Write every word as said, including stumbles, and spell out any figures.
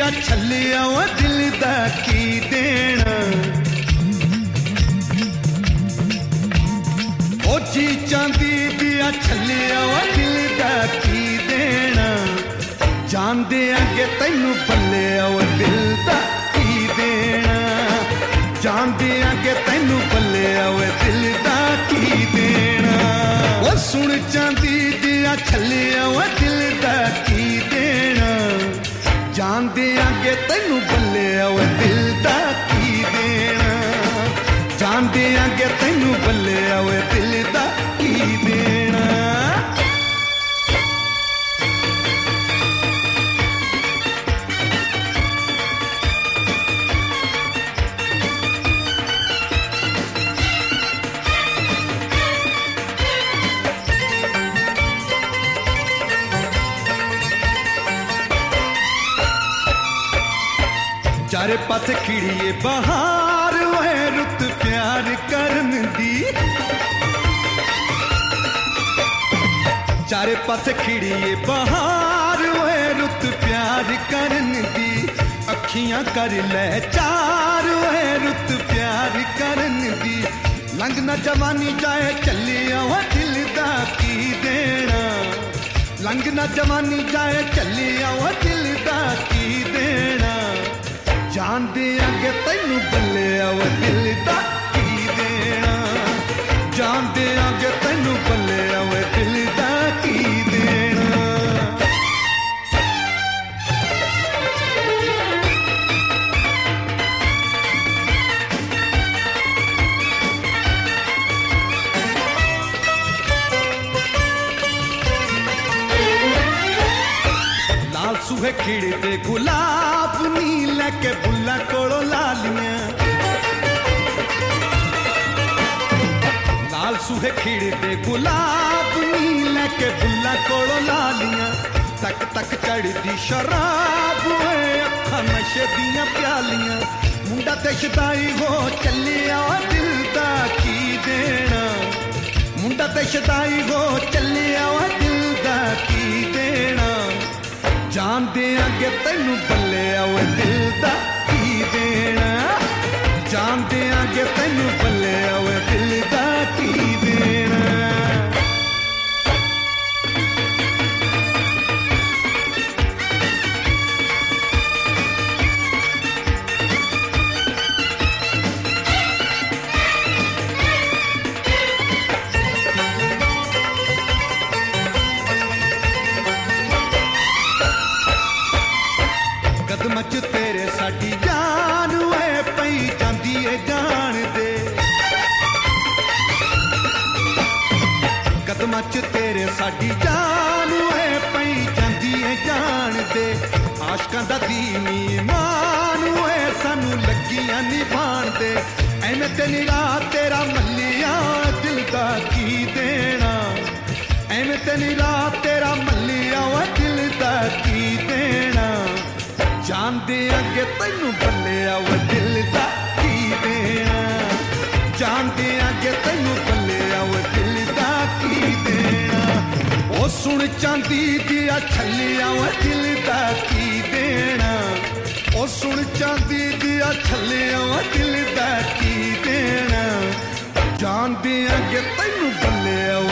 दिया छलिया वा दिल दा की देना ओ जी चांदी दिया छलिया वा दिल दा की देना जानदे आगे तैनू बल्ले वा दिल दा की देना जानदे आगे तैनू बल्ले वा दिल दा की देना ओ सुन चांदी दिया छलिया वा दिल दा की देना जानदे आगे तैनू बल्ले वा दिल दा की देना जानदे आगे तैनू बल्ले वा दिल दा की देना चारे पासे खिड़िए बहार वह रुत प्यार करन दी चारे पासे खिड़िए बहार वह रुत प्यार करन दी अखियां कर ले चार वह रुत प्यार करन दी लंघ ना जवानी जाए चलिया वह दिल दा की देना लंघ ना जवानी जाए चलिया वह दिल दा की देना जानदे आगे तैनू बल्ले वा दिल दा की देना जानदे आगे तैनू बल्ले वा दिल दा की देना लाल सूहे खिड़ते गुलाब नी लैके बुल्ला कोलो लालियां लाल सूहे खिड़ते गुलाब नी लैके बुल्ला कोलो लालियां तक तक चढ़दी शराब अखां नशे दियां प्यालियां मुंडा ते शदाई हो चलिया दिल दा की देना मुंडा ते शदाई हो चलिया दिल दा की देना जानदे आगे तैनू बल्ले वा दिल दा की देना जानदे आगे तैनू बल्ले वा दिल दा की देना कदम च तेरे साडी जान है पई जांदी है जान दे कदम च तेरे साडी जान है पई जांदी है जान दे आशकां दा दीन ईमान है सानू लगियां निभाण दे एवें ते निरा तेरा मल्लिया दिल दा की देना एवें ते निरा तेरा मल्लिया वा दिल दा की देना जानदे आगे तैनू बल्ले वा दिल दा की देना जानदे आगे तैनू बल्ले वा दिल दा की देना ओ सुन चांदी दिया छलिया वा दिल दा की देना ओ सुन चांदी दिया छलिया वा दिल दा की देना जानदे आगे तैनू बल्ले